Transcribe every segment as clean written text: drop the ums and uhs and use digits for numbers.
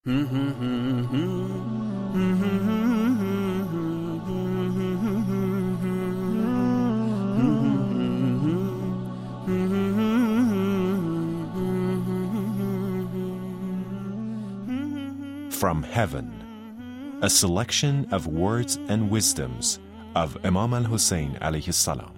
From Heaven, a selection of words and wisdoms of Imam al-Hussein alayhi salam.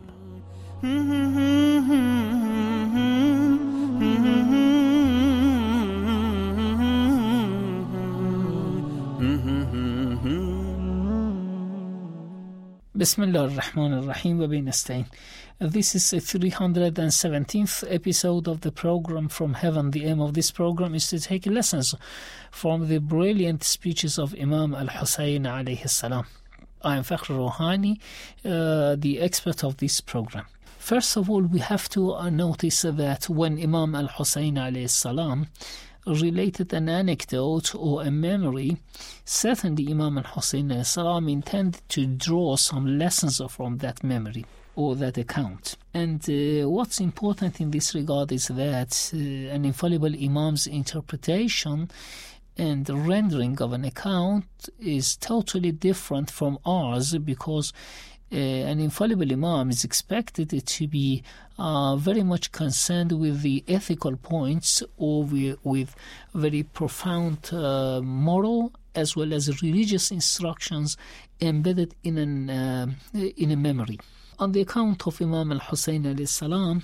Bismillah ar-Rahman ar-Rahim wa bihi nasta'in. This is the 317th episode of the program From Heaven. The aim of this program is to take lessons from the brilliant speeches of Imam al-Hussein alayhi salam. I am Fakhr Rouhani, the expert of this program. First of all, we have to notice that when Imam al-Hussein alayhi salam related an anecdote or a memory, certainly Imam al-Hussein alayhi salam intended to draw some lessons from that memory or that account. And what's important in this regard is that an infallible Imam's interpretation and rendering of an account is totally different from ours, because an infallible Imam is expected to be very much concerned with the ethical points, or with very profound moral as well as religious instructions embedded in a memory. On the account of Imam al-Hussein alayhi salam,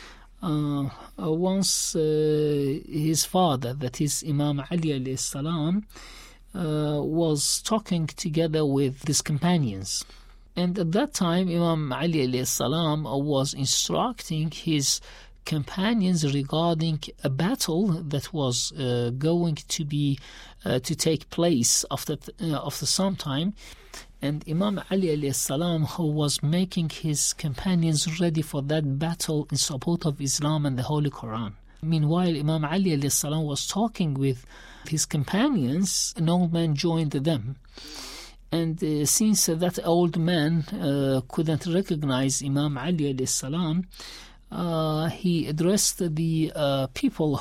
once his father, that is Imam Ali alayhi salam, was talking together with his companions. And at that time, Imam Ali alayhi salam was instructing his companions regarding a battle that was going to take place after some time. And Imam Ali alayhi salam, who was making his companions ready for that battle in support of Islam and the Holy Quran. Meanwhile, Imam Ali alayhi salam was talking with his companions. An old man joined them. And since that old man couldn't recognize Imam Ali alayhi salam, he addressed the people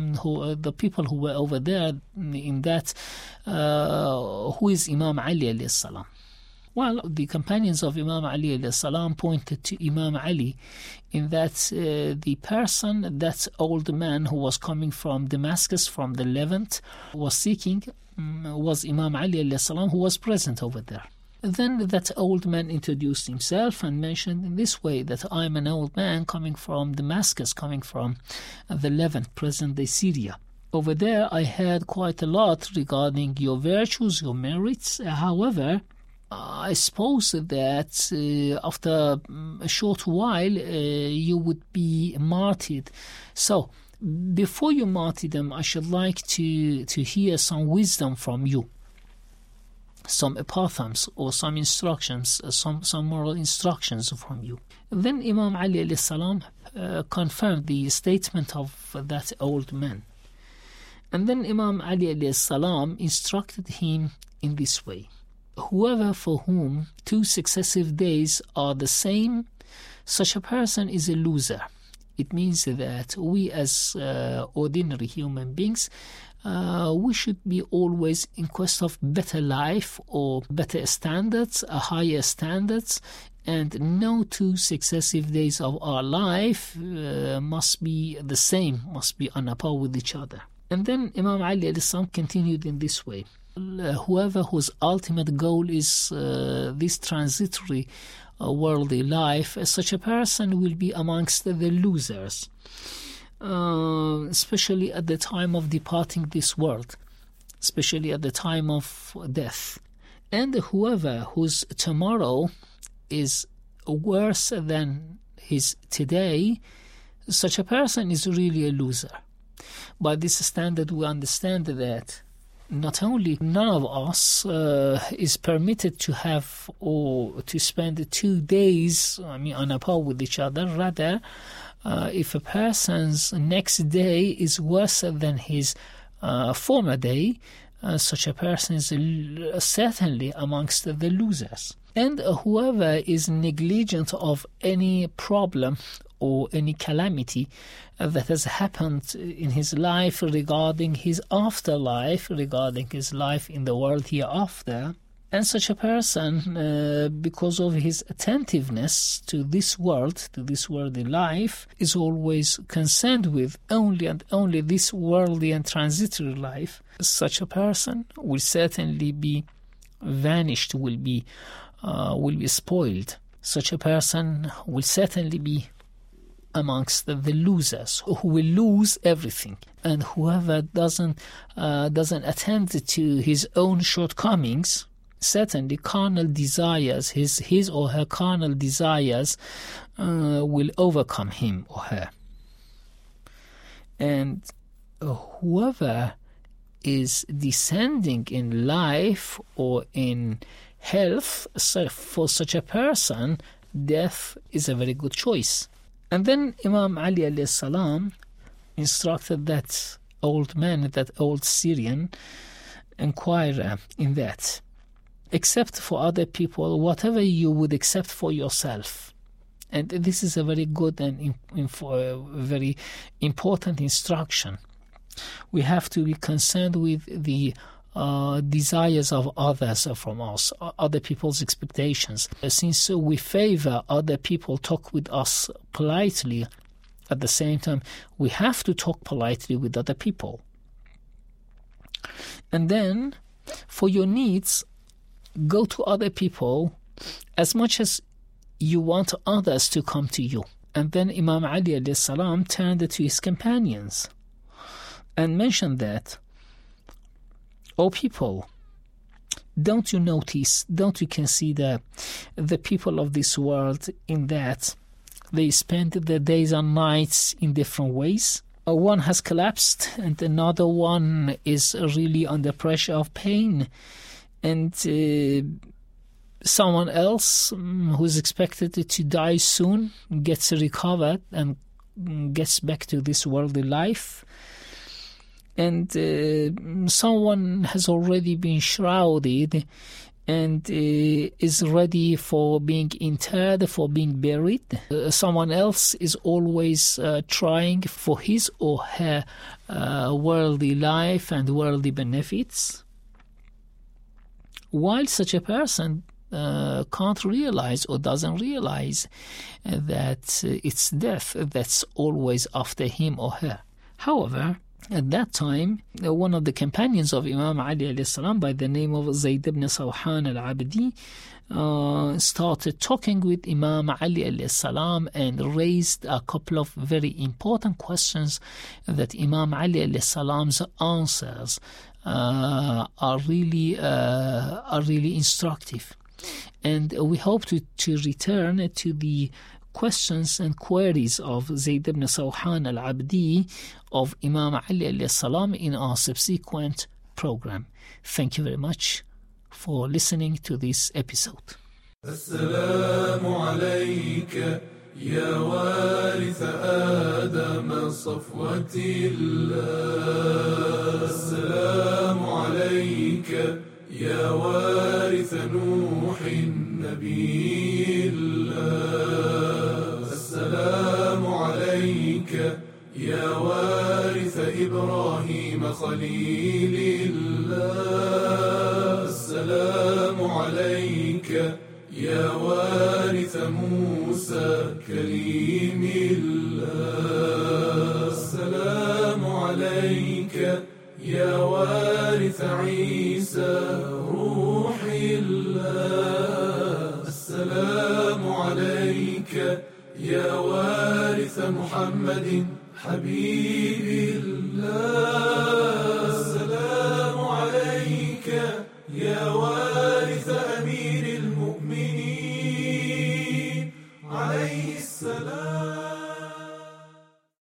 who were over there in that, who is Imam Ali alayhi salam? Well, the companions of Imam Ali alayhi salam pointed to Imam Ali in that the person, that old man who was coming from Damascus, from the Levant, was seeking, was Imam Ali alayhi salam, who was present over there. Then that old man introduced himself and mentioned in this way that I'm an old man coming from Damascus, coming from the Levant, present-day Syria. Over there I heard quite a lot regarding your virtues, your merits. However, I suppose that after a short while you would be martyred. So before you martyrdom, I should like to hear some wisdom from you, some apothegms or some instructions, some moral instructions from you. Then Imam Ali alayhi salam confirmed the statement of that old man. And then Imam Ali alayhi salam instructed him in this way: whoever for whom 2 successive days are the same, such a person is a loser. It means that we as ordinary human beings, we should be always in quest of better life or better standards, higher standards, and no 2 successive days of our life must be the same, must be on a par with each other. And then Imam Ali alayhi salam continued in this way: whoever whose ultimate goal is this transitory worldly life, such a person will be amongst the losers, especially at the time of departing this world, especially at the time of death. And whoever whose tomorrow is worse than his today, such a person is really a loser. By this standard, we understand that not only none of us is permitted to have or to spend 2 days, on a par with each other. Rather, if a person's next day is worse than his former day, such a person is certainly amongst the losers. And whoever is negligent of any problem or any calamity that has happened in his life regarding his afterlife, regarding his life in the world hereafter. And such a person, because of his attentiveness to this world, to this worldly life, is always concerned with only and only this worldly and transitory life. Such a person will certainly be vanished, will be spoiled. Such a person will certainly be amongst the losers, who will lose everything. And whoever doesn't attend to his own shortcomings, certainly carnal desires, his or her carnal desires will overcome him or her. And whoever is descending in life or in health, so for such a person, death is a very good choice. And then Imam Ali alayhi salam instructed that old man, that old Syrian inquirer, in that, accept for other people whatever you would accept for yourself. And this is a very good and very important instruction. We have to be concerned with the desires of others from us, other people's expectations. Since we favor other people, talk with us politely, at the same time, we have to talk politely with other people. And then, for your needs, go to other people as much as you want others to come to you. And then Imam Ali alayhi salam turned to his companions and mentioned that, O people, don't you notice, don't you consider the people of this world in that they spend their days and nights in different ways? One has collapsed and another one is really under pressure of pain. And someone else who's expected to die soon gets recovered and gets back to this worldly life. And someone has already been shrouded and is ready for being interred, for being buried. Someone else is always trying for his or her worldly life and worldly benefits, while such a person can't realize or doesn't realize that it's death that's always after him or her. However, at that time, one of the companions of Imam Ali alayhi salam, by the name of Zayd ibn Sawhan al-Abdi, started talking with Imam Ali alayhi salam and raised a couple of very important questions that Imam Ali alayhi salam's answers are really instructive. And we hope to return to the questions and queries of Zayd ibn Sawhan al-Abdi of Imam Ali alayhi salam in our subsequent program. Thank you very much for listening to this episode. Assalamu alayka ya warith Adam safwatillah. Assalamu alayka ya warith Nuhin nabiyillah. السلام عليك يا وارث إبراهيم خليل الله. السلام عليك يا وارث موسى كليم الله. السلام عليك يا وارث عيسى روح الله. السلام عليك يا وارث محمد حبيب الله.